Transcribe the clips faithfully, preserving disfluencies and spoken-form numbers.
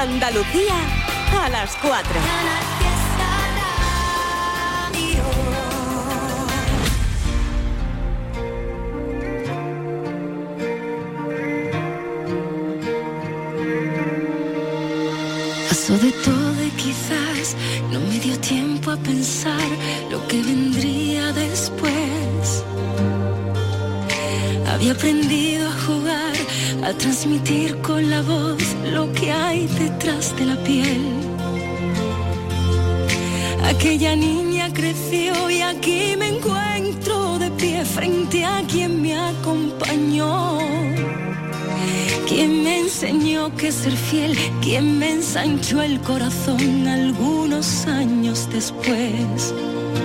Andalucía a las cuatro. Pasó de todo y quizás no me dio tiempo a pensar lo que vendría después. Había aprendido a jugar, a transmitir con la voz lo que hay detrás de la piel. Aquella niña creció y aquí me encuentro de pie frente a quien me acompañó. Quien me enseñó que ser fiel, quien me ensanchó el corazón algunos años después.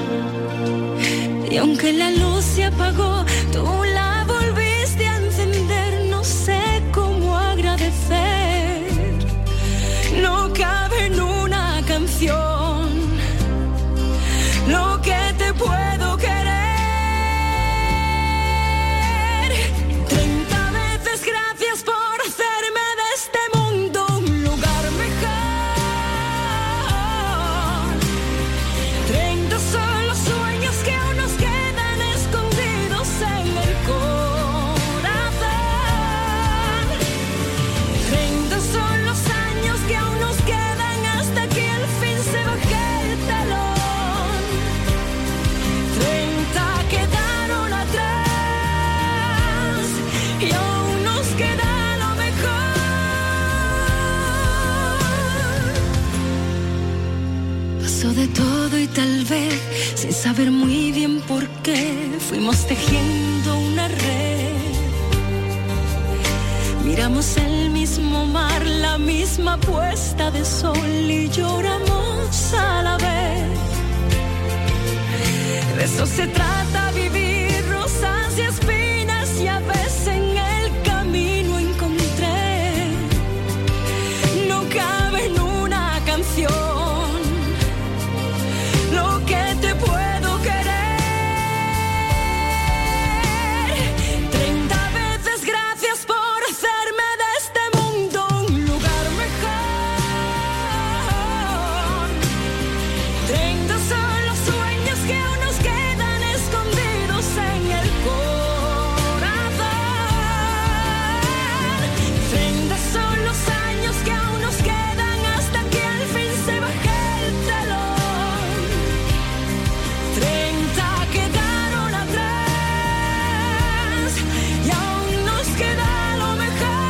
Y aunque la luz se apagó, tú la volviste a encender, no sé cómo agradecer. No cabe en una canción lo que te puedo querer. Treinta veces gracias por hacerme de este mundo un lugar mejor. Treinta son los sueños que aún nos quedan escondidos en el corazón. Treinta son los años que aún nos quedan hasta que al fin se baje el telón. Treinta quedaron atrás y aún nos queda lo mejor. Pasó de todo y tal vez, sin saber muy bien por qué, fuimos tejiendo una red. Miramos el mismo mar, la misma puesta de sol y lloramos a la vez. De eso se trata vivir, rosas y espinas, y a veces en el camino encontré. No cabe en una canción lo que te puedo querer. Treinta veces gracias por hacerme de este mundo un lugar mejor. Treinta son los sueños que aún nos quedan escondidos en el corazón. Treinta son los años que aún nos quedan hasta que al fin se baje el telón. Treinta quedaron atrás y aún nos queda lo mejor.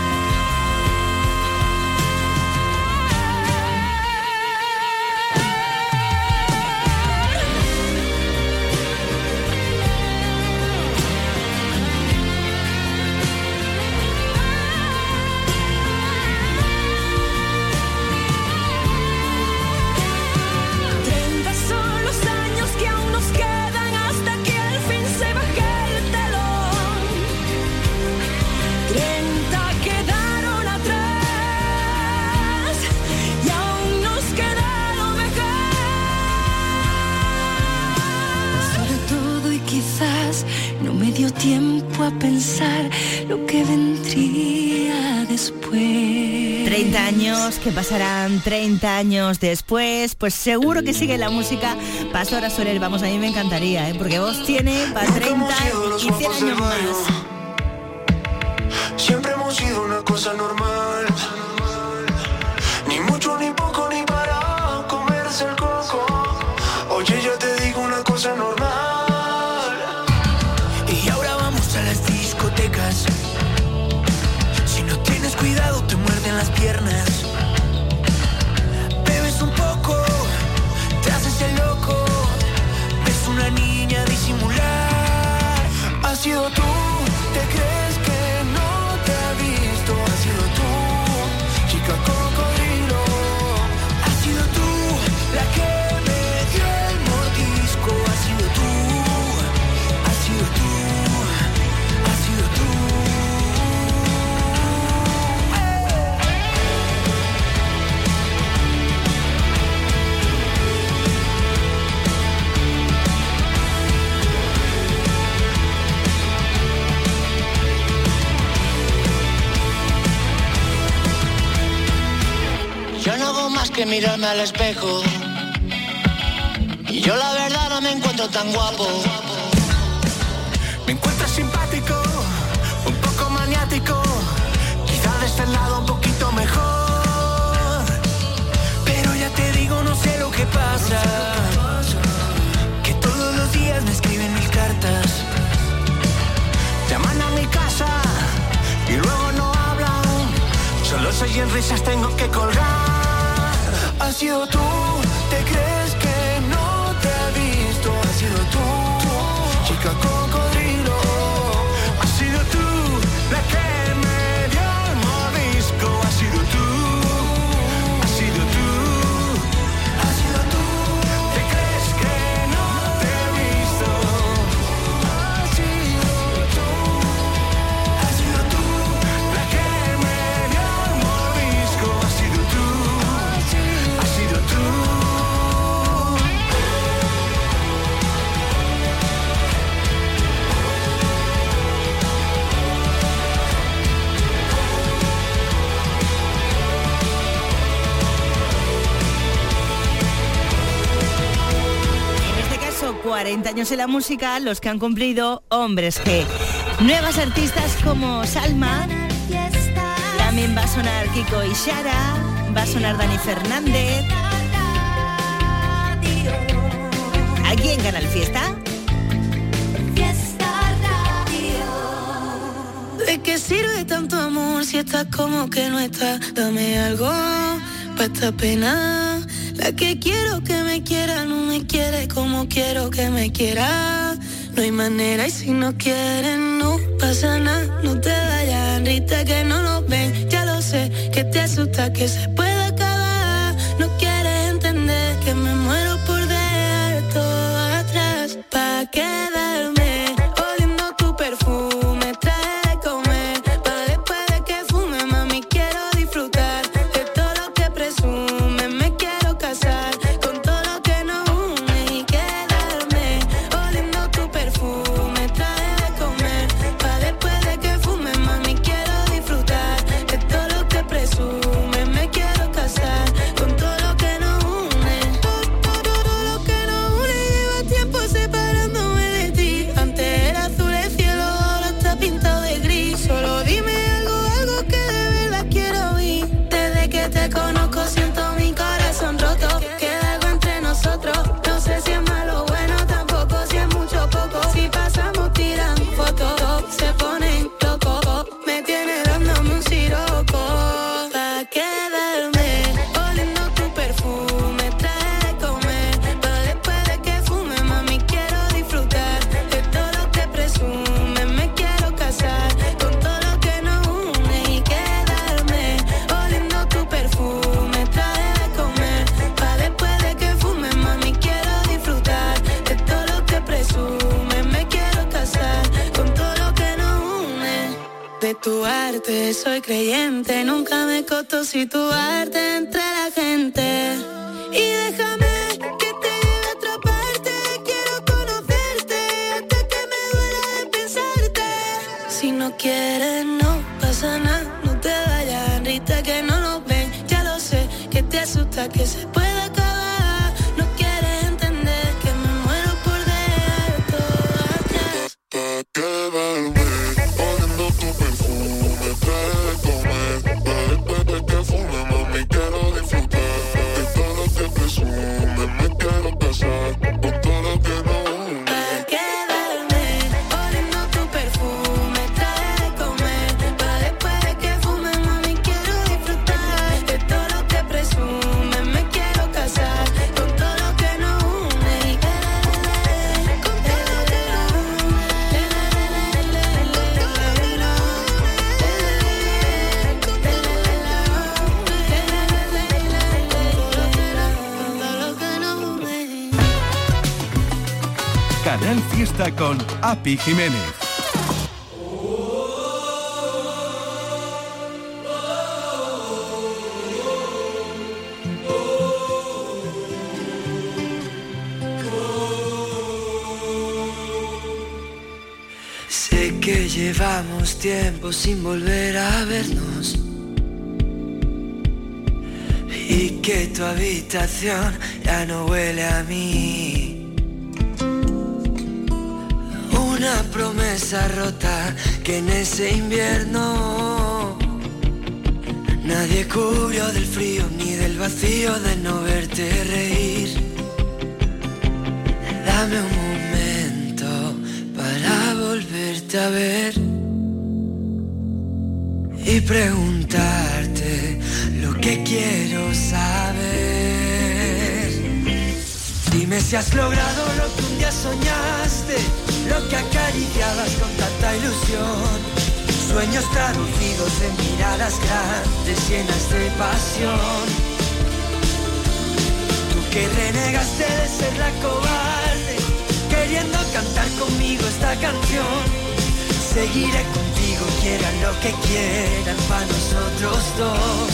Treinta son los años que aún nos quedan hasta que al fin se baje el telón. Treinta quedaron atrás y aún nos queda lo mejor. Pasó de todo y quizás no me dio tiempo a pensar lo que vendría después. treinta años, que pasarán treinta años después, pues seguro que sigue la música. Pastora Soler, vamos, a mí me encantaría, ¿eh? Porque vos tiene para treinta y cien años más. Siempre hemos sido una cosa normal. Ni mucho, ni poco, ni para comerse el coco. Oye, yo te digo una cosa normal. Y ahora vamos a las discotecas. Si no tienes cuidado, te muerden las piernas. Bebes un poco, te haces el loco. Ves una niña disimular. Has sido tú, te crees que no te ha visto. Has sido tú, chica cocodrilo. Has sido tú, la que me dio el mordisco. Has sido tú, has sido tú, has sido tú. más que mirarme al espejo. Y yo la verdad no me encuentro tan guapo. Me encuentro simpático, un poco maniático, quizá de este lado un poquito mejor. Pero ya te digo, no sé lo que pasa, que todos los días me escriben mil cartas, llaman a mi casa y luego no hablan. Solo soy en risas, tengo que colgar. Has sido tú, ¿te crees que no te he visto? Has sido tú, chica cocodrilo. Has sido tú la que me dio el mordisco. Has sido tú, has sido tú, has sido tú. ¿Te crees que no te he visto? Has sido tú, has sido tú la que me dio el mordisco. Has sido tú, has sido tú. En este caso, cuarenta años en la música, los que han cumplido Hombres G. Nuevas artistas como Salma, también va a sonar Kiko y Shara, va a sonar Dani Fernández. Aquí en Canal Fiesta. ¿De qué sirve tanto amor si estás como que no estás? Dame algo pa' esta pena. La que quiero que me quiera no me quiere como quiero que me quiera. No hay manera y si no quieren no pasa nada. No te vayas, Rita, que no lo ven. Ya lo sé, que te asusta que se pueda acabar. No quieres entender que me muero por dejar todo atrás. Pa' quedarme oliendo tu perfume. Trae de comer pa' después de que fume. Mami, quiero disfrutar de todo lo que presume. Me quiero casar con todo lo que nos une y quedarme oliendo tu perfume. Trae de comer pa' después de que fume. Mami, quiero disfrutar de todo lo que presume. Me quiero casar con todo lo que nos une. Todo, todo lo que nos une. Lleva tiempo separándome de ti. Antes era azul el cielo, ahora está pintado de gris. Solo dime algo, algo que de verdad quiero oír. Desde que te conozco siento mi corazón roto. Queda algo entre nosotros. No sé si es malo o bueno, tampoco si es mucho o poco. Si pasamos tiran fotos, se ponen locos. Me tiene dándome un siroco. Pa' quedarme oliendo tu perfume. Trae de comer pa' después de que fume. Mami, quiero disfrutar de todo lo que presume. Me quiero casar con todo lo que nos une y quedarme oliendo tu perfume. Trae de comer pa' después de que fume. Mami, quiero disfrutar de todo lo que presume. Me quiero casar con todo lo que nos une. De tu arte soy creyente, nunca me costó situarte entre la gente. Y déjame que te lleve a otra parte, quiero conocerte hasta que me duela de pensarte. Si no quieres no pasa nada, no te vayas, Rita, que no lo ven. Ya lo sé, que te asusta que se pueda acabar. No quieres entender que me muero por dejar todo atrás. Pa' quedarme oliendo tu perfume. Trae de comer pa' después de que fume. Mami, quiero disfrutar de todo lo que presume. Me quiero casar con todo lo que nos une. Pa' quedarme oliendo tu perfume. Trae de comer pa' después de que fume. Mami, quiero disfrutar de todo lo que presume. Me quiero casar con todo lo que nos une y quedarme con todo lo que nos une. Canal Fiesta con Api Jiménez. Sé que llevamos tiempo sin volver a vernos y que tu habitación ya no huele a mí. Una promesa rota que en ese invierno nadie cubrió del frío ni del vacío de no verte reír. Dame un momento para volverte a ver y preguntarte lo que quiero saber. Dime si has logrado lo que un día soñaste, lo que acariciabas con tanta ilusión. Sueños traducidos en miradas grandes llenas de pasión. Tú que renegaste de ser la cobarde, queriendo cantar conmigo esta canción. Seguiré contigo, quieran lo que quieran, para nosotros dos.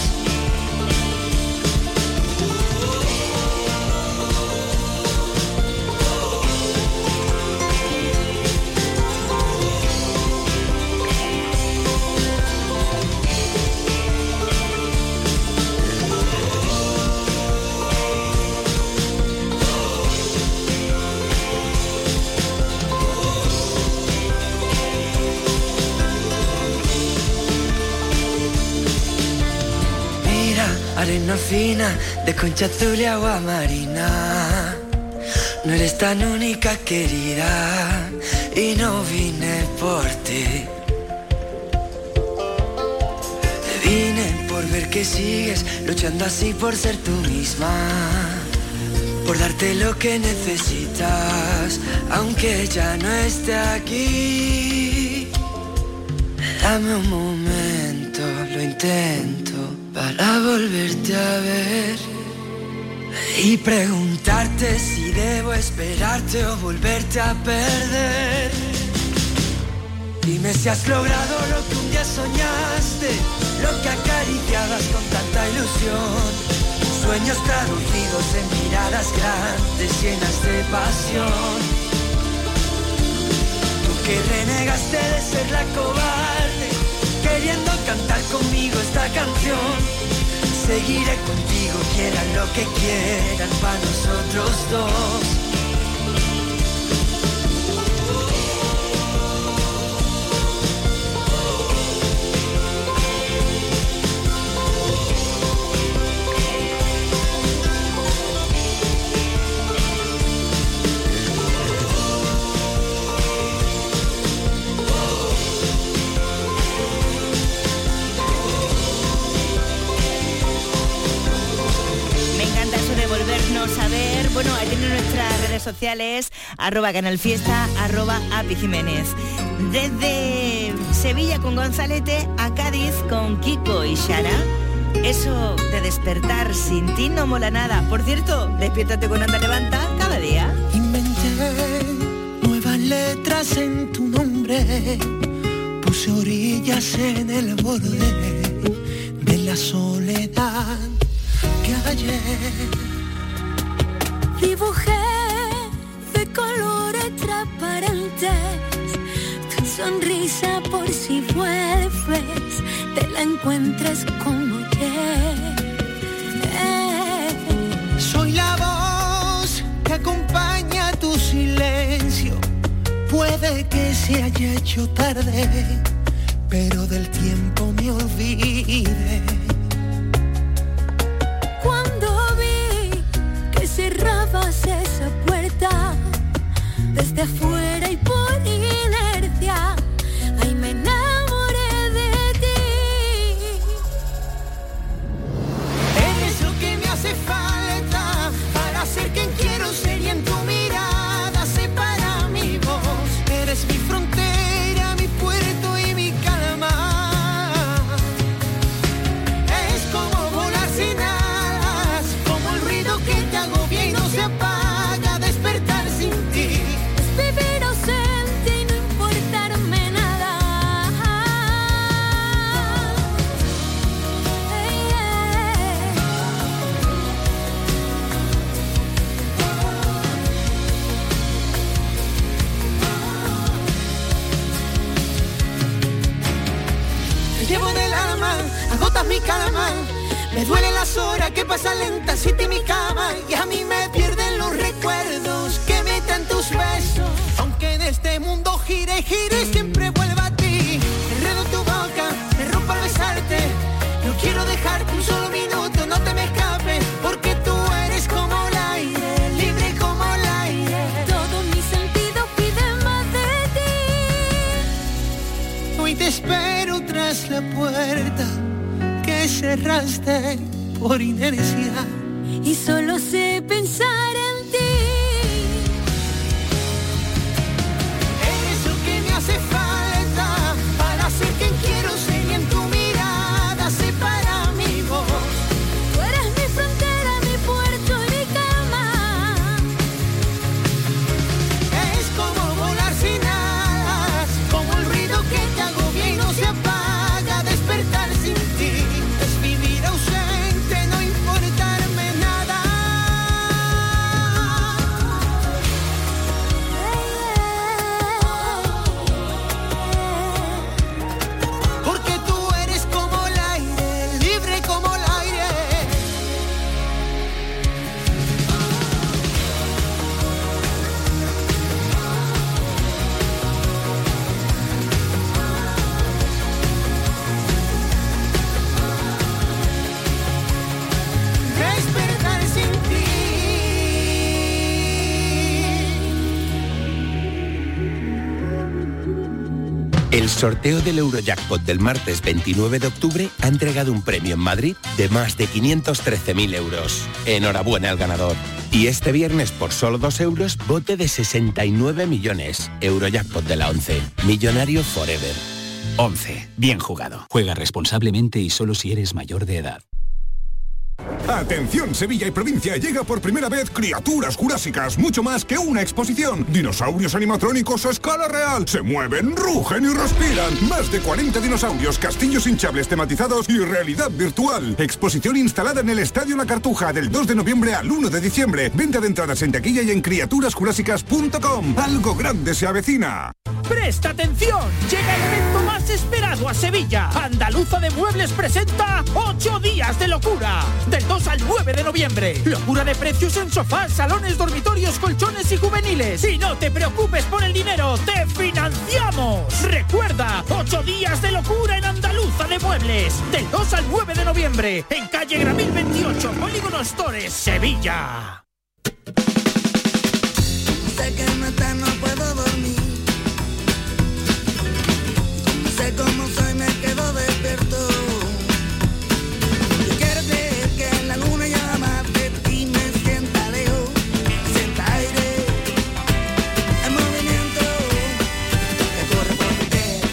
Arena fina de concha azul y agua marina. No eres tan única, querida, y no vine por ti. Vine por ver que sigues luchando así por ser tú misma, por darte lo que necesitas, aunque ya no esté aquí. Dame un momento, lo intento, para volverte a ver y preguntarte si debo esperarte o volverte a perder. Dime si has logrado lo que un día soñaste, lo que acariciabas con tanta ilusión. Sueños traducidos en miradas grandes llenas de pasión. Tú que renegaste de ser la cobarde, queriendo cantar conmigo esta canción. Seguiré contigo, quieran lo que quieran, para nosotros dos. Saber, bueno, ahí tienen nuestras redes sociales, arroba Canal Fiesta, arroba Api Jiménez. Desde Sevilla con Gonzalete a Cádiz con Kiko y Shara. Eso de despertar sin ti no mola nada. Por cierto, despiértate con Anda Levanta cada día. Inventé nuevas letras en tu nombre, puse orillas en el borde de la soledad que ayer dibujé de colores transparentes tu sonrisa por si vuelves, te la encuentres como ayer. Eh. Soy la voz que acompaña tu silencio. Puede que se haya hecho tarde, pero del tiempo me olvide. Cerrabas esa puerta desde afuera y por inercia, ahí me enamoré de ti. Eres lo que me hace falta para ser quien quiero ser, y en tu mirada se para mi voz. Eres mi frontera, mi puerto y mi calma. Es como volar sin alas, como el ruido que te hago y no se apaga, despertar sin ti. Es vivir ausente y no importarme nada. Hey, yeah. Te llevo del alma, agotas mi calma. Me duelen las horas que pasan lentas sin ti mi cama, y a mí me pierden los recuerdos que me dan tus besos. Aunque en este mundo gire, gire, siempre vuelva a ti. Enredo tu boca, me rompo al besarte. No quiero dejarte un solo minuto, no te me escapes, porque tú eres como el aire, libre como el aire. Todo mi sentido pide más de ti. Hoy te espero tras la puerta que cerraste por inercia, y solo sé pensar en ti. Eres lo que me hace falta para ser quien quiero ser, y en tu mirada sé para mi voz. Tú eres mi frontera, mi puerto y mi cama. Es como volar sin alas, como el ruido que te agobia y no se apaga, despertar sin ti. Es vivir ausente, no importarme nada. Porque tú eres como el aire, libre como el aire. Despertar sin ti. El sorteo del Eurojackpot del martes veintinueve de octubre ha entregado un premio en Madrid de más de quinientos trece mil euros. Enhorabuena al ganador. Y este viernes, por solo dos euros, bote de sesenta y nueve millones. Eurojackpot de la once. Millonario forever. once. Bien jugado. Juega responsablemente y solo si eres mayor de edad. Atención, Sevilla y provincia, llega por primera vez Criaturas Jurásicas, mucho más que una exposición. Dinosaurios animatrónicos a escala real, se mueven, rugen y respiran. Más de cuarenta dinosaurios, castillos hinchables tematizados y realidad virtual. Exposición instalada en el Estadio La Cartuja del dos de noviembre al uno de diciembre. Venta de entradas en taquilla y en criaturas jurásicas punto com. Algo grande se avecina. ¡Presta atención! Llega el evento más esperado a Sevilla. Andaluza de Muebles presenta ocho días de locura. Del dos al nueve de noviembre. Locura de precios en sofás, salones, dormitorios, colchones y juveniles. Y no te preocupes por el dinero, te financiamos. Recuerda, ocho días de locura en Andaluza de Muebles. Del dos al nueve de noviembre. En calle Gramil veintiocho, Polígono Stores, Sevilla. Sé que no está, no puedo dormir. No sé cómo soy, me quedo despierto. Yo quiero creer que en la luna ya más de ti me sienta lejos, sienta aire, el movimiento que corre por mi piel.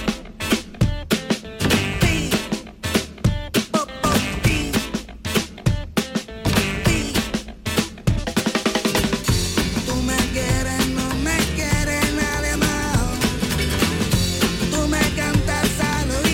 Ti, oh, oh, ti, ti. Tú me quieres, no me quieres nadie más. Tú me cantas al oído.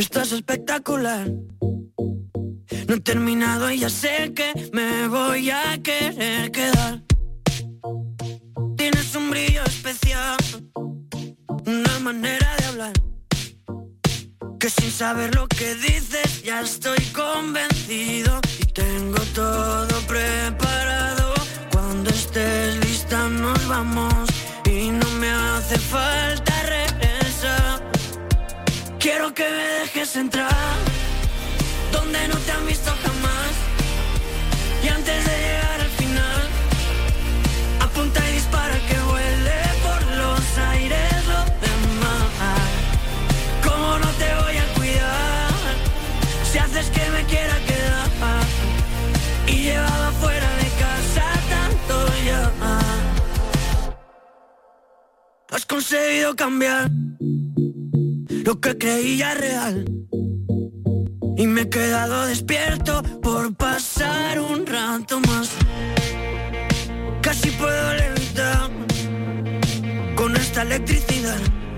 estás espectacular. No he terminado y ya sé que me voy a querer quedar. Tienes un brillo especial, una manera de hablar, que sin saber lo que dices ya estoy convencido. Y tengo todo preparado, cuando estés lista nos vamos. Y no me hace falta regresar. Quiero que me dejes entrar donde no te han visto jamás. Y antes de llegar al final, apunta y dispara que vuele por los aires lo demás. ¿Cómo no te voy a cuidar si haces que me quiera quedar? Y llevaba fuera de casa tanto ya. Has conseguido cambiar lo que creía real, y me he quedado despierto por pasar un rato más. Casi puedo levitar con esta electricidad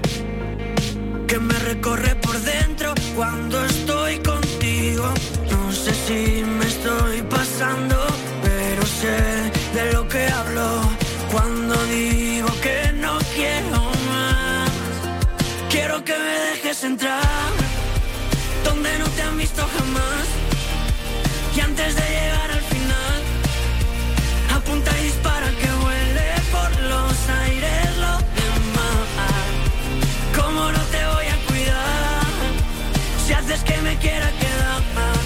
que me recorre por dentro cuando estoy contigo. No sé si me estoy pasando, pero sé de lo que hablo cuando digo que no quiero más. Quiero que me dejes entrar donde no te han visto jamás. Y antes de llegar al final, apunta y dispara que vuele por los aires lo demás. ¿Cómo no te voy a cuidar si haces que me quiera quedar?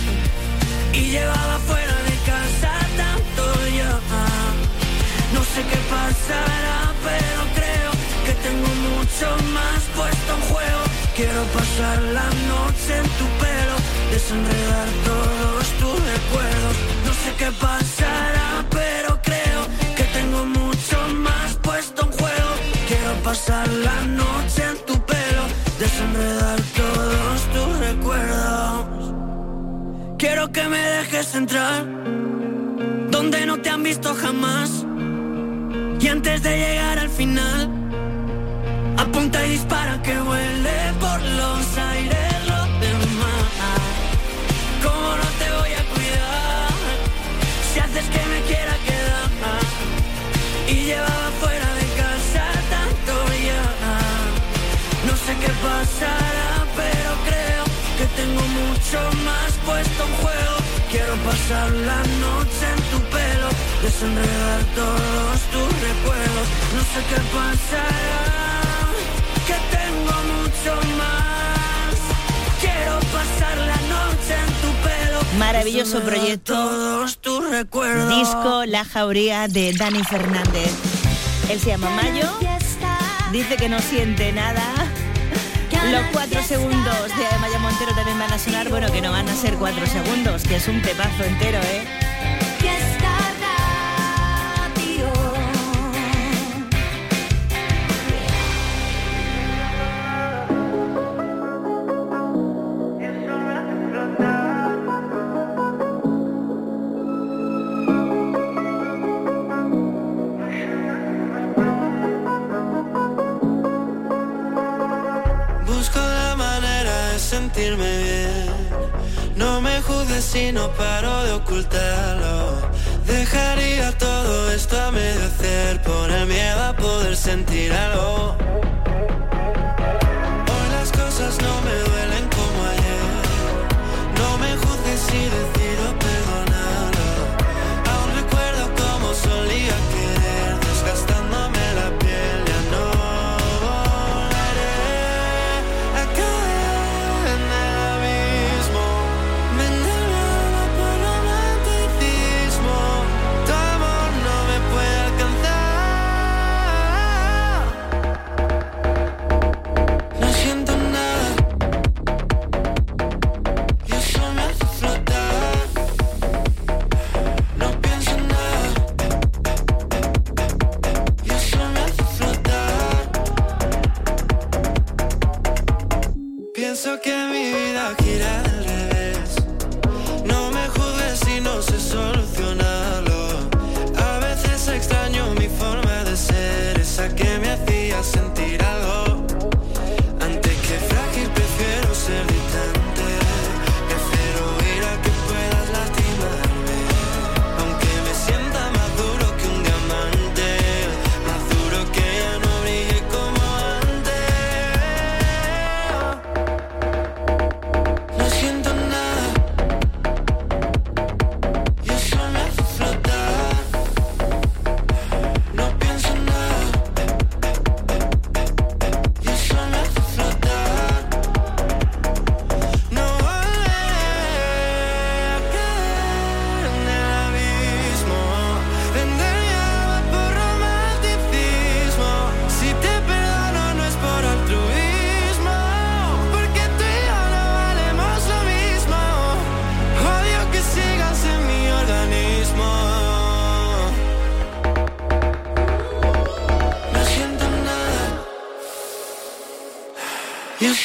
Y llevaba fuera de casa tanto ya. No sé qué pasará, pero creo que tengo mucho más puesto en juego. Quiero pasar la noche en tu pelo, desenredar todos tus recuerdos. No sé qué pasará, pero creo que tengo mucho más puesto en juego. Quiero pasar la noche en tu pelo, desenredar todos tus recuerdos. Quiero que me dejes entrar donde no te han visto jamás. Y antes de llegar al final, apunta y dispara que vuele por los aires lo demás. ¿Cómo no te voy a cuidar si haces que me quiera quedar? Y llevaba fuera de casa tanto ya. No sé qué pasará, pero creo que tengo mucho más puesto en juego. Quiero pasar la noche en tu pelo, desenredar todos tus recuerdos. No sé qué pasará, que tengo mucho más. Quiero pasar la noche en tu pelo. Maravilloso proyecto. Todos tus recuerdos. Disco La Jauría de Dani Fernández. Él se llama Mayo. Dice que no siente nada. Los cuatro segundos de Maya Montero también van a sonar. Bueno, que no van a ser cuatro segundos, que es un temazo entero, ¿eh? Sentirme bien, no me juzgues si no paro de ocultarlo. Dejaría todo esto a medio hacer por el miedo a poder sentir algo. Hoy las cosas no me duelen como ayer. No me juzgues si decido perdonarlo. Aún recuerdo cómo solía querer, desgastándome la piel. Ya no volveré a caer en el abismo. Me engañaba por romanticismo. Tu amor no me puede alcanzar. No siento nada,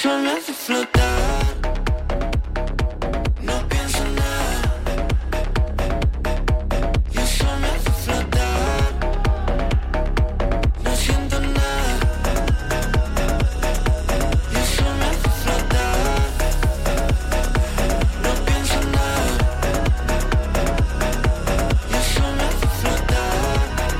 eso me hace flotar. No pienso en nada. Y eso me hace flotar. No siento nada. Y eso me hace flotar. No pienso en nada. Y eso me hace flotar.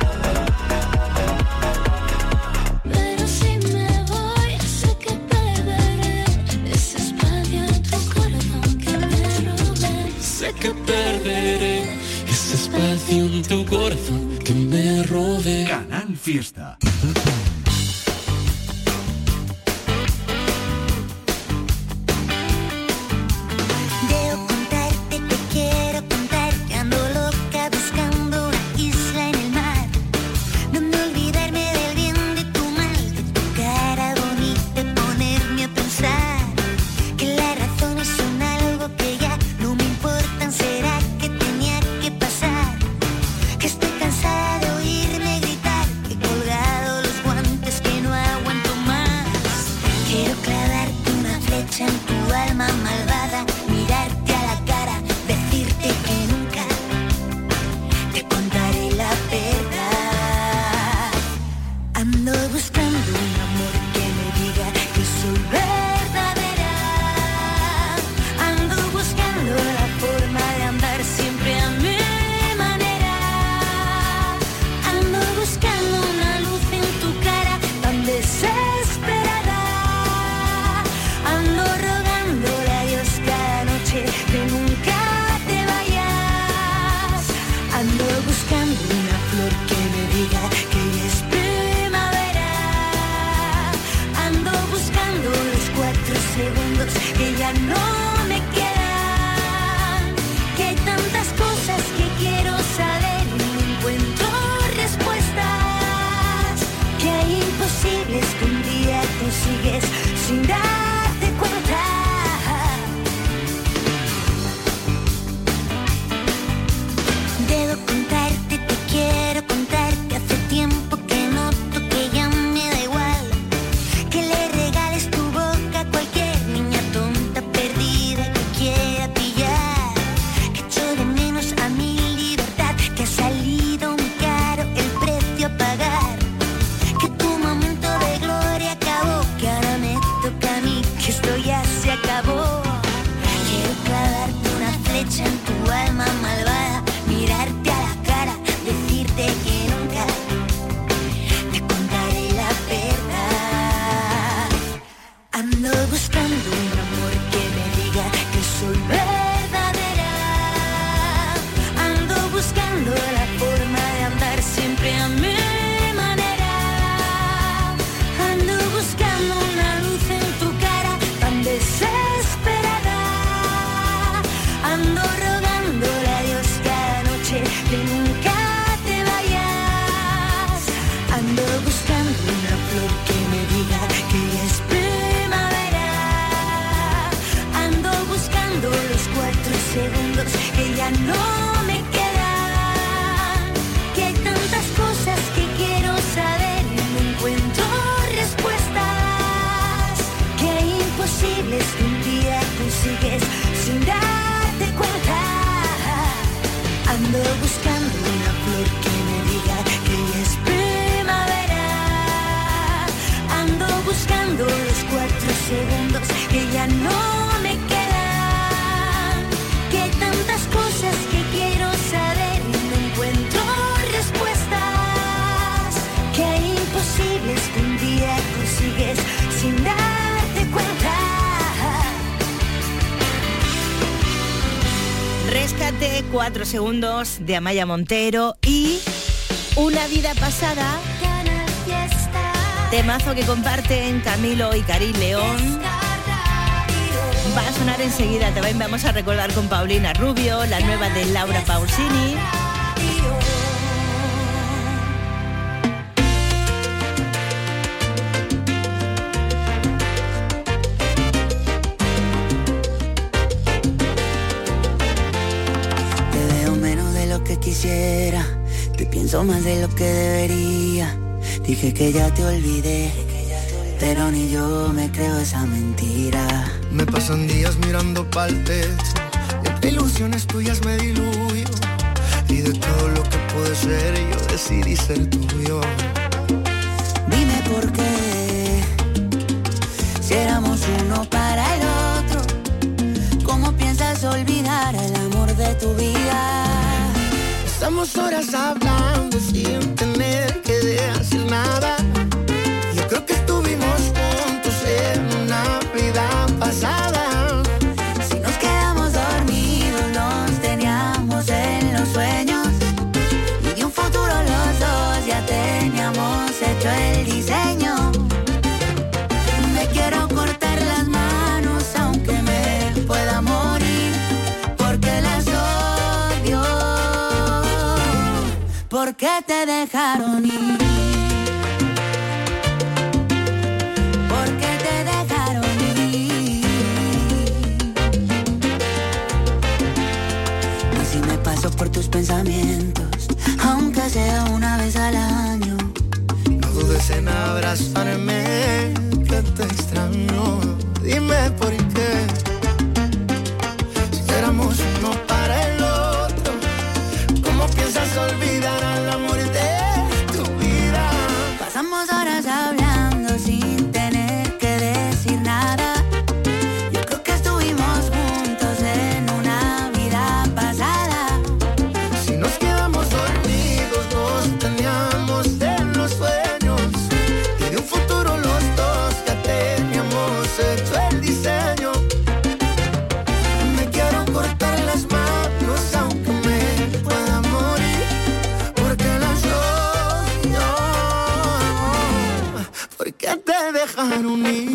Pero si me voy, sé que perderé ese espacio en tu corazón que me robé. Sé que perderé ese espacio en tu corazón que me robé. Canal Fiesta. Debo contarte, te quiero contar que ando loca buscando una isla en el mar, donde olvidarme del bien, de tu mal, de tu cara bonita, ponerme a pensar que las razones son algo que ya no me importan. ¿Será que tenía que pasar? Que estoy cansada de oírme gritar, que he colgado los guantes, que no aguanto más. Quiero clavarte una flecha en tu alma malvada, mirarte a la cara, decirte que nunca te contaré la verdad. Ando buscando un amor que me diga que soy verdadera. Ando buscando la forma de andar siempre a mi manera. Ando buscando una luz en tu cara tan desesperada. Ando rogándole a Dios cada noche que nunca te vayas. Ando buscando una flor que me diga que ya es primavera. Ando buscando los cuatro segundos que ya no me quedan. Que hay tantas cosas que quiero saber y no encuentro respuestas. Que hay imposibles que un día tú sigues sin darte cuenta. Debo contarte, te quiero contar que hace tiempo que noto que ya me da igual. Que le regales tu boca a cualquier niña tonta perdida que quiera pillar. Que echo de menos a mi libertad, que ha salido muy caro el precio a pagar. Que tu momento de gloria acabó, que ahora me toca a mí, que esto ya se acabó. Quiero clavarte una flecha en tu alma malvada, mirarte a la cara, decirte que nunca te contaré la verdad. Ando buscando un amor que me diga que soy verdadera. Ando buscando la forma de andar siempre a mi manera. Ando buscando una luz en tu cara tan desesperada. Ando rogándole a Dios cada noche que nunca te vayas. Ando buscando una flor que me diga que ya es primavera. Ando buscando los cuatro segundos que ya no me quedan. Que hay tantas cosas que quiero saber y no encuentro respuestas. Que hay imposibles que un día tú sigues sin darte cuenta. Ando buscando una flor que me diga que ya es primavera. Ando buscando los cuatro segundos que ya no me quedan. Que hay tantas cosas que quiero saber y no encuentro respuestas. Que hay imposibles que un día tú sigues sin darte cuenta. Rescate, cuatro segundos de Amaya Montero y Una vida pasada, temazo que comparten Camilo y Karim León. Va a sonar enseguida, también vamos a recordar con Paulina Rubio, la nueva de Laura Pausini. Quisiera, te pienso más de lo que debería. Dije que ya te olvidé, pero ni yo me creo esa mentira. Me pasan días mirando pa'l techo, entre ilusiones tuyas me diluyo, y de todo lo que puede ser yo decidí ser tuyo. Dime por qué, si éramos uno para el otro, ¿cómo piensas olvidar el amor de tu vida? Estamos horas hablando sin tener que decir nada. Yo creo que estuvimos juntos en una vida pasada. Si nos quedamos dormidos, nos teníamos en los sueños, y de un futuro los dos ya teníamos hecho el diseño. Me quiero cortar las manos aunque me pueda morir, porque las odio, porque te dejaron ir. Porque te dejaron ir. Y si me paso por tus pensamientos, aunque sea una vez al año, no dudes en abrazarme, que te extraño. Dime por qué, si éramos uno para el otro, ¿cómo piensas olvidar al amor de tu vida? Pasamos horas hablando sin tener que decir nada. Yo creo que estuvimos juntos en una vida pasada. Si nos quedamos dormidos, nos teníamos en los sueños, y de un futuro los dos ya teníamos hecho el diseño. Me quiero cortar las manos aunque me pueda morir, porque las odio, porque te dejaron ir.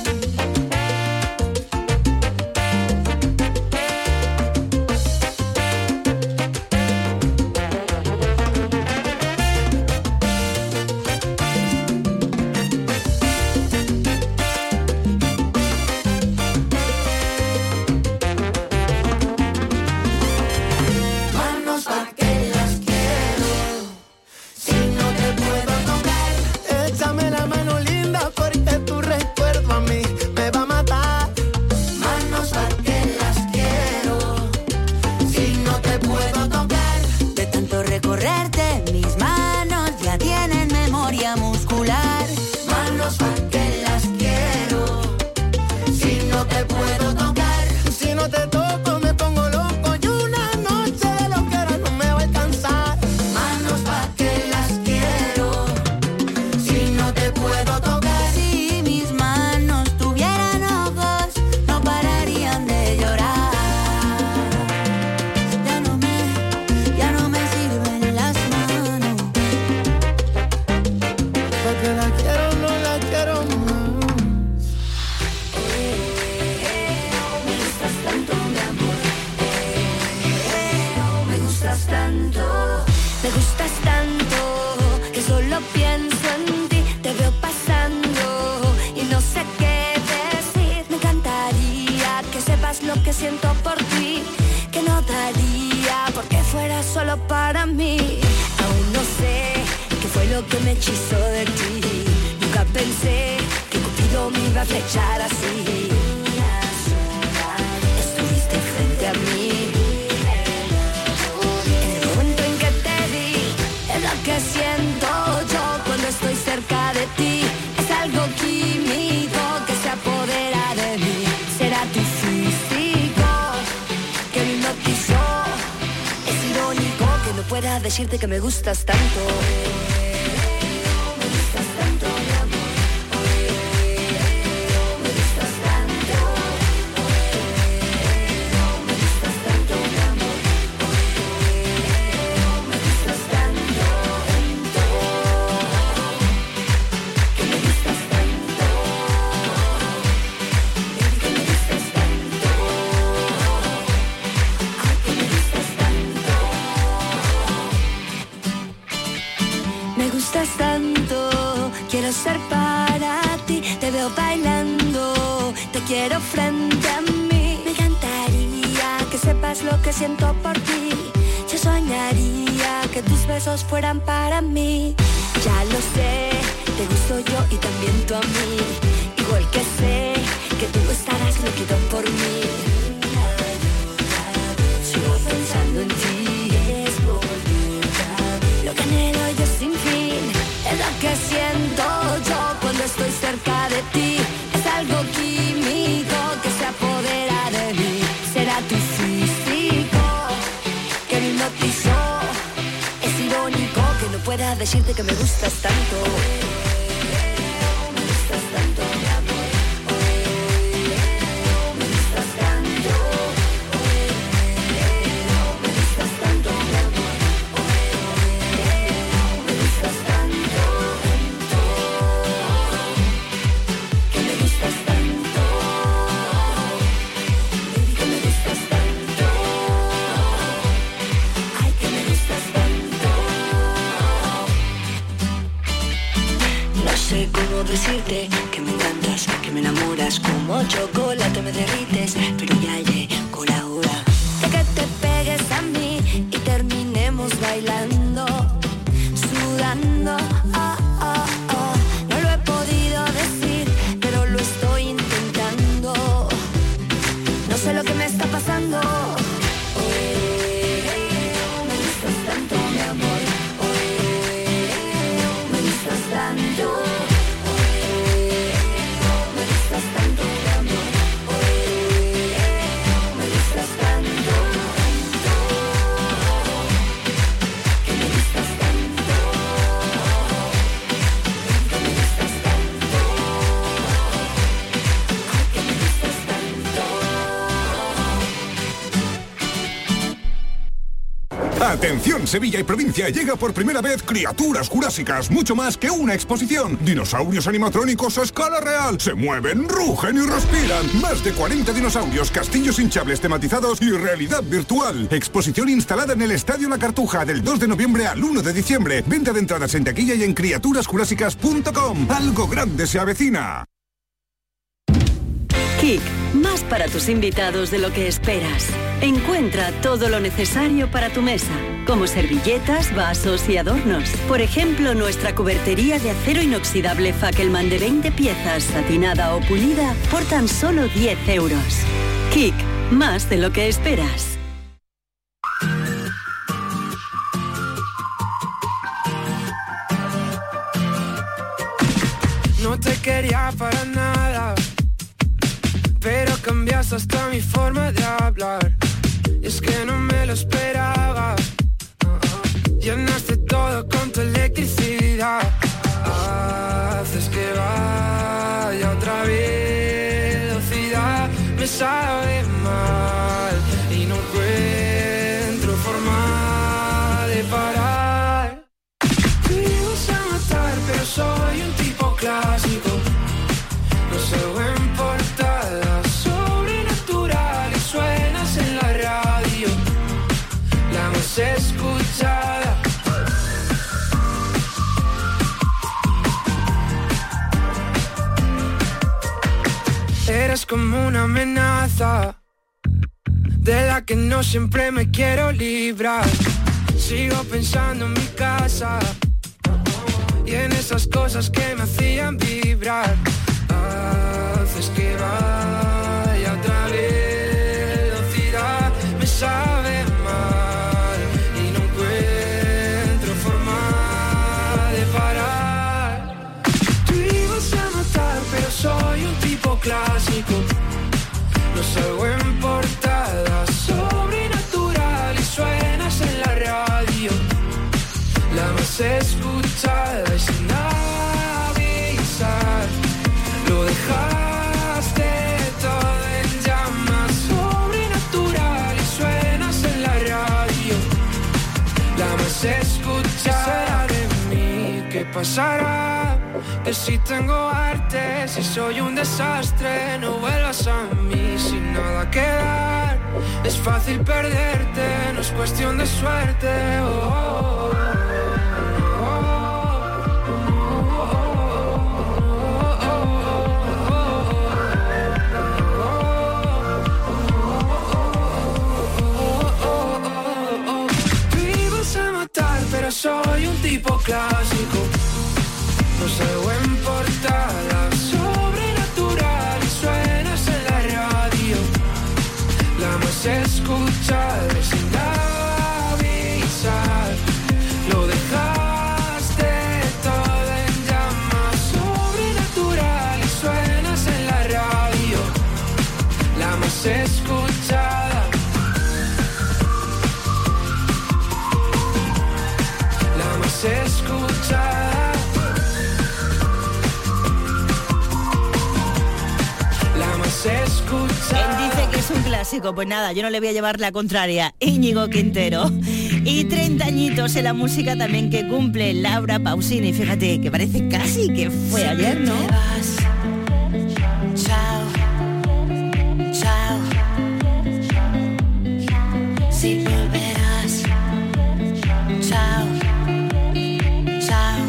Manos pa' que las quiero, si no te puedo tocar, échame la mano linda porque tu recuerdo a mí me va a matar. Manos pa' que las quiero, si no te puedo tocar. De tanto recorrerte, mis manos ya tienen memoria muscular. Manos pa' que las quiero, si no te puedo tocar. Si no te toco me pongo loco y una noche de loquera no me va a alcanzar. Manos pa' que las quiero, si no te puedo tocar. Si mis manos tuvieran ojos, no pararían de llorar. Ya no me, ya no me sirven las manos. Porque la quiero, no la quiero más. Me gustas tanto, mi amor. Me gustas tanto. Me gustas tanto que solo pienso en ti. Te veo pasando y no sé qué decir. Me encantaría que sepas lo que siento por ti, que no daría porque fuera solo para mí. Aún no sé qué fue lo que me hechizó de ti. Nunca pensé que Cupido me iba a flechar así. Estuviste frente a mí. En el momento en que te vi, es lo que siento yo cuando estoy cerca de ti. Es algo químico que se apodera de mí. Será tu físico que me hipnotizó. Es irónico que no pueda decirte que me gustas tanto. Me gustas tanto, mi amor. Me gustas tanto. Me gustas tanto, mi amor. Me gustas tanto, tanto. Que me gustas tanto. Que me gustas tanto. Ay, que me gustas tanto. Me gustas tanto, quiero ser para ti. Te veo bailando, te quiero frente a mí. Me encantaría que sepas lo que siento por ti. Yo soñaría que tus besos fueran para mí. Ya lo sé, te gusto yo y también tú a mí. Igual que sé que tú estarás loquito por mí. Sigo pensando en ti. Lo que anhelo yo sin fin es lo que siento yo cuando estoy cerca de ti. Es algo químico que se apodera de mí. Será tu físico que me hipnotizó. Es irónico que no pueda decirte que me gustas tanto. Me gustas tanto, mi amor. Me gustas tanto. Me gustas tanto, mi amor. Me gustas tanto. Que me gustas tanto. Que me gustas tanto. Ay, que me gustas tanto. No sé cómo decirte que me encantas, que me enamoras, como chocolate me derrites, pero ya llegó la hora de que te pegues a mí y terminemos bailando, sudando. Oh, oh, oh. No lo he podido decir, pero lo estoy intentando. No sé lo que me está pasando. Me gustas tanto, mi amor. Me gustas tanto. Me gustas tanto, mi amor. Me gustas tanto. Que me gustas tanto. Que me gustas tanto. Ay, que me gustas tanto. Atención, Sevilla y provincia, llega por primera vez Criaturas Jurásicas, mucho más que una exposición. Dinosaurios animatrónicos a escala real, se mueven, rugen y respiran. Más de cuarenta dinosaurios, castillos hinchables tematizados y realidad virtual. Exposición instalada en el Estadio La Cartuja del dos de noviembre al uno de diciembre. Venta de entradas en taquilla y en criaturas jurásicas punto com. Algo grande se avecina. Kik, más para tus invitados de lo que esperas. Encuentra todo lo necesario para tu mesa, como servilletas, vasos y adornos. Por ejemplo, nuestra cubertería de acero inoxidable Fackelman de veinte piezas, satinada o pulida, por tan solo diez euros. Kik, más de lo que esperas. No te quería para nada, pero cambiaste hasta mi forma de hablar. Y es que no me lo esperaba. Uh-uh. Llenaste todo con tu electricidad. Haces que vaya a otra velocidad. Me sabe mal y no encuentro forma de parar. Tú ibas a matar, pero soy un tipo clásico. No salgo en portada, sobrenatural y suenas en la radio, la más escuchada. Eres como una amenaza de la que no siempre me quiero librar. Sigo pensando en mi casa y en esas cosas que me hacían vibrar. Haces que vaya a otra velocidad. Me sabe mal y no encuentro forma de parar. Tú ibas a matar, pero soy un tipo clásico. No salgo en portada, sobrenatural y suenas en la radio, la más escuchada y sin avisar. Lo dejaste todo en llamas, sobrenatural y suenas en la radio, la más escuchada de mí. ¿Qué pasará? Que si tengo arte, si soy un desastre, no vuelvas a mí sin nada que dar. Es fácil perderte, no es cuestión de suerte. Oh, oh, oh. Soy un tipo clásico, no salgo en escuchado sin avisar. Lo dejaste todo en llamas, sobrenatural, y suenas en la radio, la más escuchada, la más escuchada, la más escuchada. Él dice que es un clásico, pues nada, yo no le voy a llevar la contraria. Íñigo Quintero. Y treinta añitos en la música también que cumple Laura Pausini. Fíjate que parece casi que fue ayer, ¿no? Chao, chao. Si volverás, chao, chao.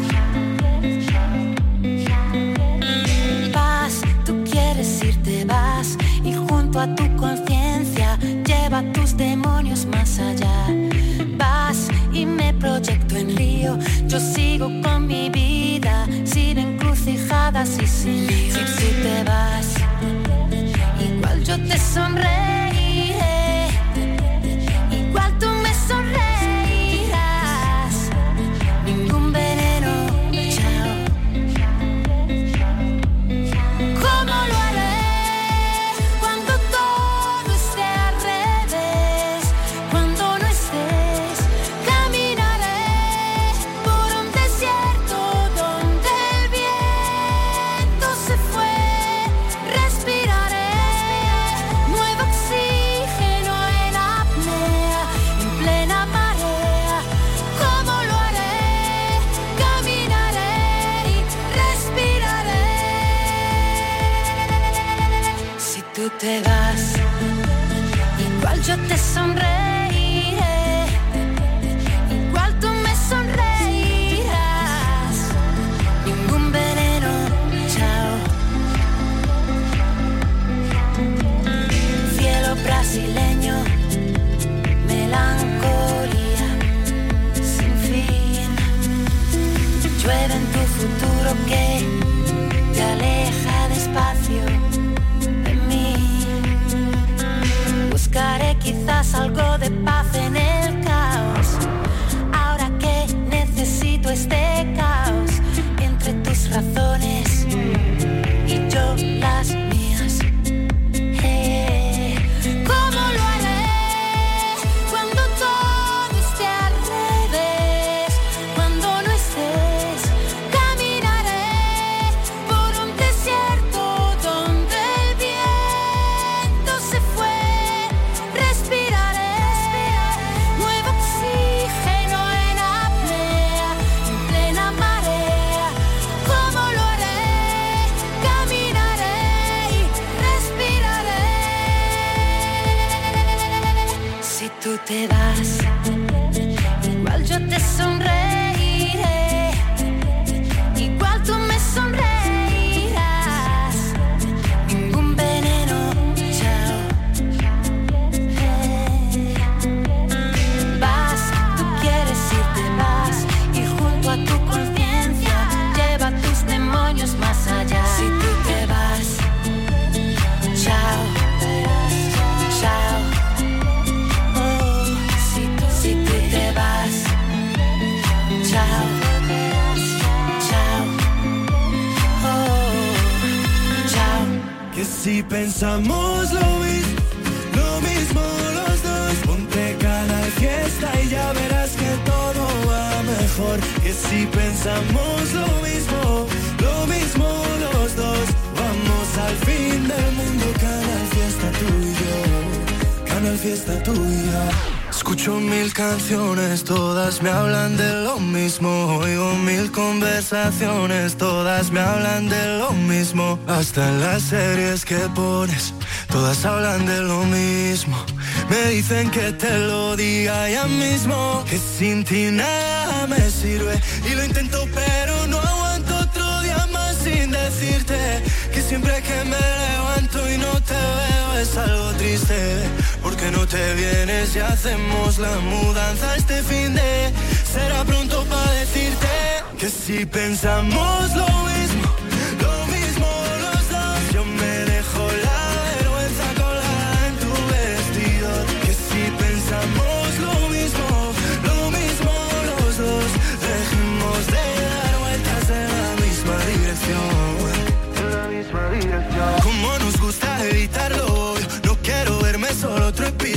Vas, tú quieres irte, vas, y junto a tu conciencia lleva tus demonios más allá. Vas y me proyecto en Río, yo sigo con mi vida, sin encrucijadas y sin líos. Si, si te vas, igual yo te sonreiré, igual tú me sonreirás. Ningún veneno, chao. ¿Cómo lo haré cuando todo esté al revés? Cuando no estés, caminaré por un desierto donde el viento se fue. Respiraré nuevo oxígeno en apnea, en plena marea. ¿Cómo lo haré? Caminaré y respiraré. Si tú te vas, igual yo te sonreiré, igual tú me sonreirás. Ningún veneno, chao. Cielo brasileño, melancolía sin fin. Llueve en tu futuro que te aleja despacio de mí. Buscaré quizás algo de paz en el caos. Ahora que necesito este caos entre tus razones y yo las mías. Eh, ¿Cómo lo haré cuando todo esté al revés? Cuando no estés, caminaré por un desierto donde el viento se fue. Respiraré nuevo oxígeno en apnea, en plena marea. ¿Cómo lo haré? Caminaré y respiraré. Si tú te vas, igual yo te sonreiré, igual tú me sonreirás. Ningún veneno, chao. Vas, tú quieres irte, vas, y junto a tu conciencia lleva tus demonios más allá. Si tú te vas, chao, chao. Oh, si tú, si tú te vas, chao, chao. Oh, chao. Que si pensamos lo mismo, lo mismo los dos, ponte Canal Fiesta y ya verás que todo va mejor. Que si pensamos lo mismo, lo mismo los dos, vamos al fin del mundo. Canal Fiesta tú y yo, Canal Fiesta tú y yo. Escucho mil canciones, todas me hablan de lo mismo. Oigo mil conversaciones, todas me hablan de lo mismo. Hasta en las series que pones, todas hablan de lo mismo. Me dicen que te lo diga ya mismo, que sin ti nada me sirve. Y lo intento pero no aguanto otro día más sin decirte que siempre que me levanto y no te veo es algo triste. Porque no te vienes y hacemos la mudanza este fin de. Será pronto para decirte que si pensamos lo mismo, lo mismo los dos. Yo me dejo la vergüenza colgada en tu vestido. Que si pensamos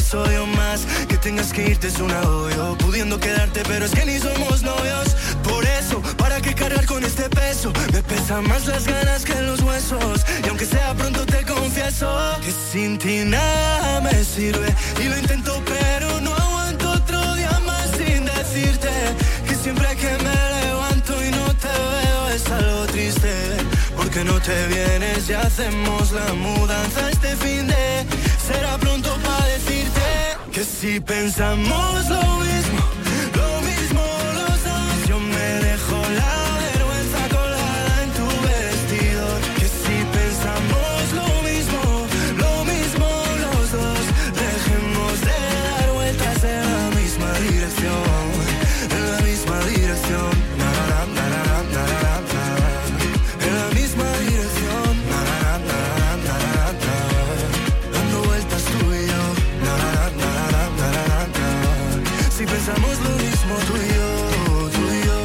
episodio más. Que tengas que irte es un agobio, pudiendo quedarte pero es que ni somos novios. Por eso, ¿para qué cargar con este peso? Me pesan más las ganas que los huesos. Y aunque sea pronto te confieso que sin ti nada me sirve. Y lo intento pero no aguanto otro día más sin decirte que siempre que me levanto y no te veo es algo triste. Porque no te vienes y hacemos la mudanza este fin de. Será pronto para decirte que si pensamos lo mismo, lo mismo los dos. Yo me dejo la vergüenza colgada en tu vestidor. Que si pensamos lo mismo, lo mismo los dos. Dejemos de dar vueltas en la misma dirección, en la misma dirección. Na, na, na, na, na, na, na, na. En la misma dirección. Na, na, na, na, na, na, na. Dando vueltas tú y yo. Na, na, na, na, na, na, na. Si pensamos lo mismo tú y yo, tú y yo.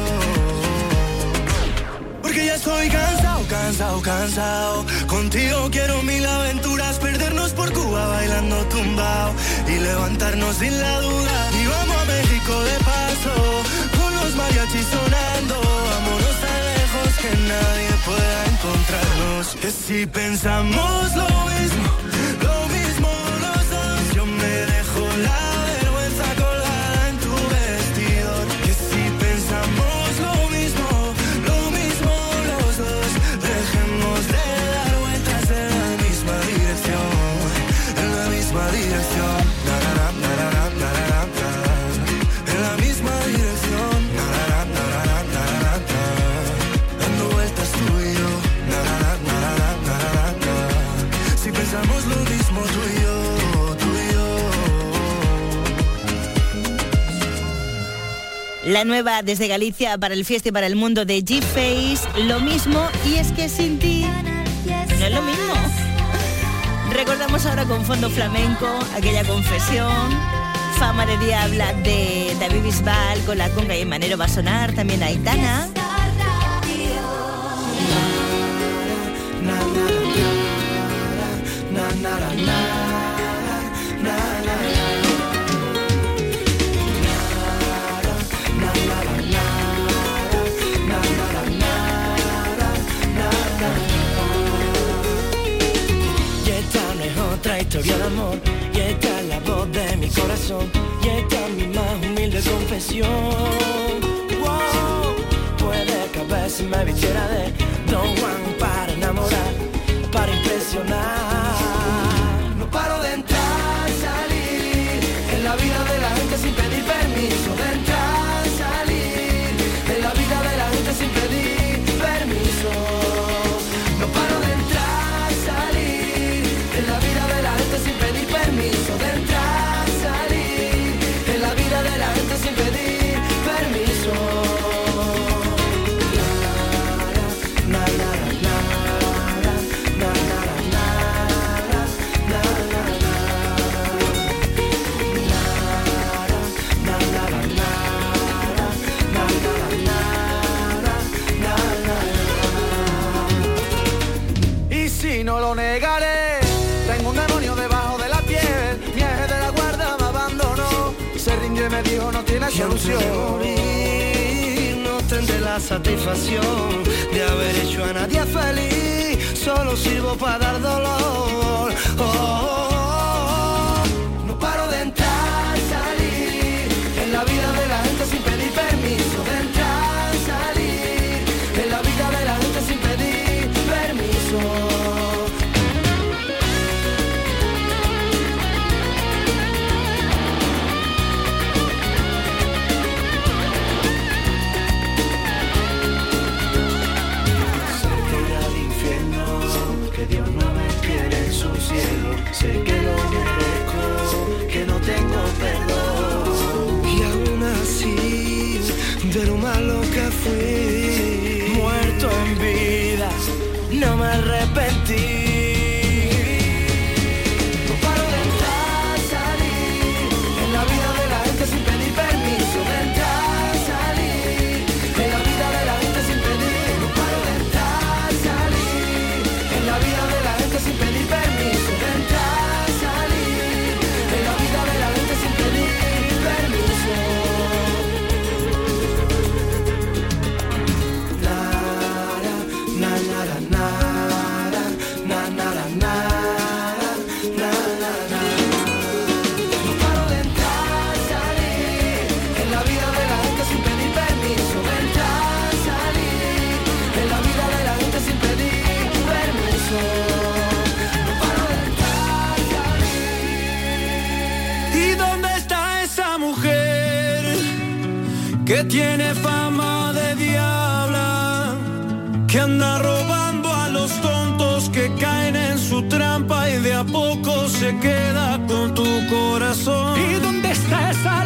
Porque ya estoy cansado, cansado, cansado. Contigo quiero mil aventuras, perdernos por Cuba bailando tumbao y levantarnos sin la duda. Y vamos a México de paso, con los mariachis sonando. Vámonos tan lejos que nadie pueda encontrarnos. Que si pensamos lo mismo, lo mismo los dos. Yo me dejo la vergüenza colgada en tu vestidor. Que si pensamos lo mismo, lo mismo los dos. Dejemos de dar vueltas en la misma dirección, en la misma dirección. Na, na, na, na, na, na, na, na. En la misma dirección. Na, na, na, na, na, na, na, na. Dando vueltas tú y yo. Na, na, na, na, na, na, na, na. Si pensamos lo mismo tú y yo, tú y yo. La nueva desde Galicia para el Fiesta y para el Mundo de G-Face, lo mismo, y es que sin ti no es lo mismo. Recordamos ahora con fondo flamenco aquella confesión, Fama de Diabla de David Bisbal, con la conga y Manero va a sonar, también Aitana. Y esta no es otra historia de amor, y esta es la voz de mi corazón, y esta es mi más humilde confesión. Wow, puede que a veces me vistiera de Don Juan para enamorar, para impresionar. No paro de entrar, salir en la vida de la gente sin pedir permiso. De entrar, salir en la vida de la gente sin pedir permiso. No paro de entrar, salir en la vida de la gente sin pedir permiso. De entrar, salir en la vida de la gente sin pedir permiso. Na, na, na, na, na, na, na, na, na, na, na, na. Y si no lo negaré, tengo un demonio debajo de la piel. Mi eje de la guarda me abandonó, se rindió y me dijo no tiene solución. No tendré la satisfacción de haber hecho a nadie feliz, solo sirvo para dar dolor. Oh, oh, oh. No paro de entrar, salir en la vida de la gente sin pedir permiso. De entrar, salir en la vida de la gente sin pedir permiso. Que Dios no me quiere en su cielo, sé que lo merezco, que no tengo perdón. Y aún así, de lo malo que fui, muerto en vida, no me arrepentí. No paro de entrar, salir en la vida de la gente sin pedir permiso. De entrar, salir en la vida de la gente sin pedir. No paro de entrar, salir la vida de la gente sin pedir permiso. De entrar, salir en la vida de que tiene fama de diabla, que anda robando a los tontos que caen en su trampa y de a poco se queda con tu corazón. ¿Y dónde está esa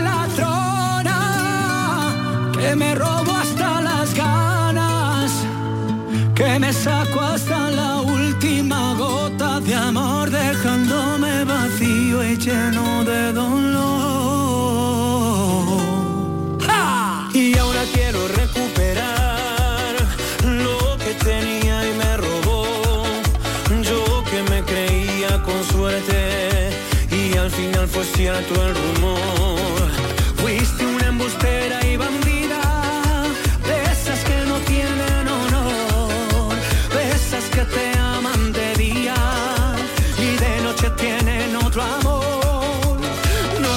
ladrona que me robó hasta las ganas, que me sacó hasta la última gota de amor, dejándome vacío y lleno de dolor? ¡Ja! Y ahora quiero recuperar lo que tenía y me robó. Yo que me creía con suerte y al final fue cierto el rumor. Fuiste una embustera y bandida, de esas que no tienen honor, de esas que te aman de día y de noche tienen otro amor. No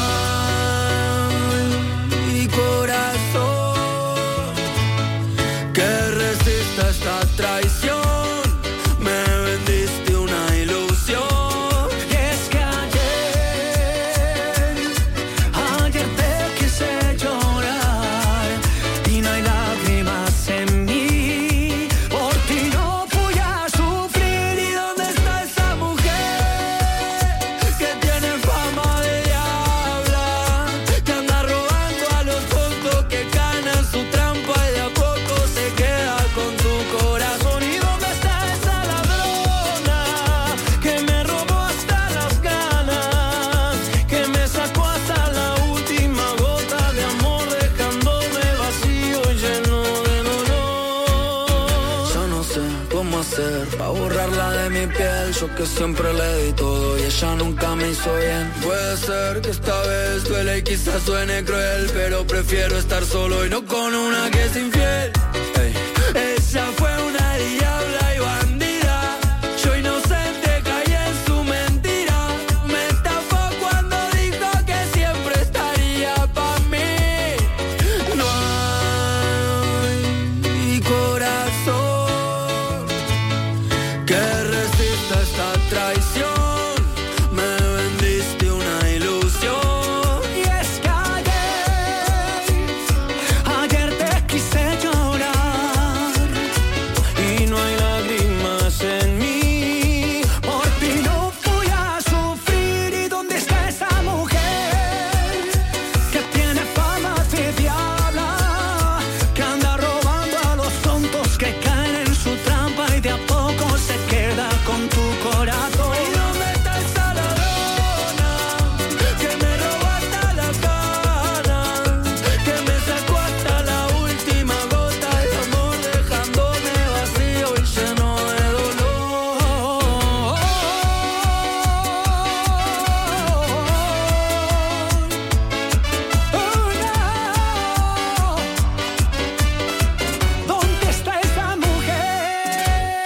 hay corazón que resista esta traición. Me vendiste una ilusión. Y es que ayer, ayer te quise llorar y no hay lágrimas en mí. Por ti no voy a sufrir. ¿Y dónde está esa mujer que tiene fama de diabla, que anda robando a los tontos que caen en su trampa y de a poco se queda con tu corazón? ¿Y dónde está esa ladrona que me robó hasta las ganas, que me sacó hasta la última gota de amor, dejándome vacío y lleno de dolor? Yo no sé cómo hacer para borrarla de mi piel, yo que siempre le di todo y ella nunca me hizo bien. Puede ser que esta vez duele y quizás suene cruel, pero prefiero estar solo y no con una que es infiel. Ey. Ella fue una diabla y bandida, yo inocente caí en su mentira. Me estafó cuando dijo que siempre estaría pa' mí. No hay corazón que resista esta traición. Me vendiste una ilusión. Y es que ayer, ayer te quise llorar y no hay lágrimas en mí. Por ti no voy a sufrir. ¿Y dónde está esa mujer que tiene fama de diabla, que anda robando a los tontos que caen en su trampa y de a poco se queda con tu corazón? ¿Y dónde está esa ladrona que me robó hasta las ganas, que me sacó hasta la última gota de amor, dejándome vacío y lleno de dolor? ¿Dónde está esa mujer?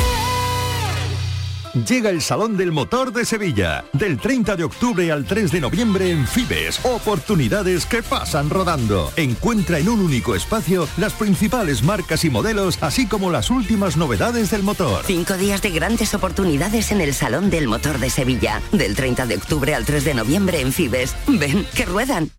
Llega el Salón del Motor de Sevilla, del treinta de octubre al tres de noviembre en Fibes. Oportunidades que pasan rodando. Encuentra en un único espacio las principales marcas y modelos, así como las últimas novedades del motor. Cinco días de grandes oportunidades en el Salón del Motor de Sevilla, del treinta de octubre al tres de noviembre en Fibes. Ven, que ruedan.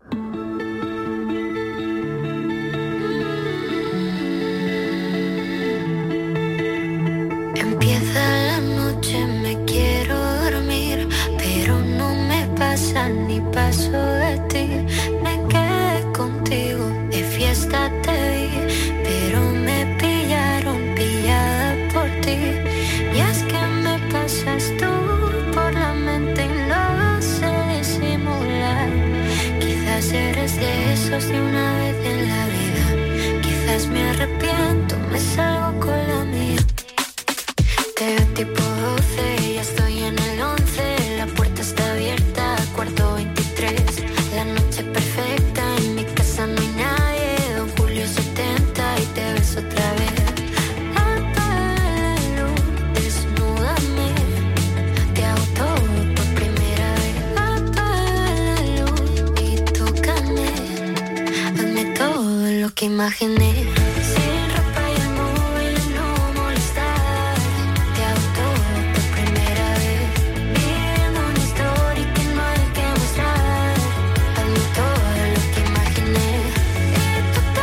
Empieza la noche, me quiero dormir, pero no me pasa ni paso de ti. Me quedé contigo, de fiesta te vi, pero me pillaron pillada por ti. Y es que me pasas tú por la mente y no sé disimular. Quizás eres de esos de una vez en la vida. Quizás me arrepiento, me salgo con la mía. Te veo tipo doce, ya estoy en el once. La puerta está abierta, cuarto veintitrés. La noche perfecta, en mi casa no hay nadie. Don Julio setenta y te ves otra vez. Apaga la luz, desnúdame. Te hago todo por primera vez. Apaga la luz y tócame. Hazme todo lo que imaginé. Sin ropa y el móvil no molestar. Te hago todo por primera vez. Viviendo una historia que no hay que mostrar. Hazme todo lo que imaginé. Y tú te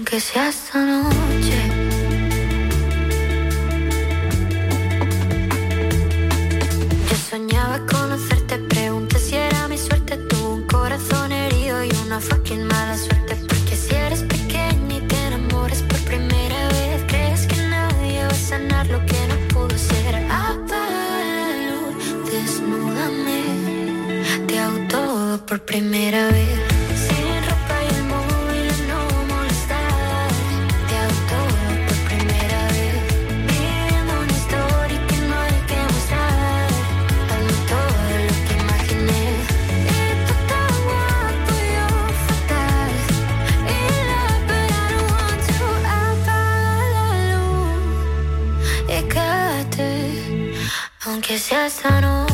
aunque sea esta noche. Yo soñaba conocerte, pregunté si era mi suerte. Tuve un corazón herido y una fucking mala suerte. Porque si eres pequeña y te enamoras por primera vez, crees que nadie va a sanar lo que no pudo ser. Apaga la luz, desnúdame, te hago todo por primera vez. Aunque sea esta noche.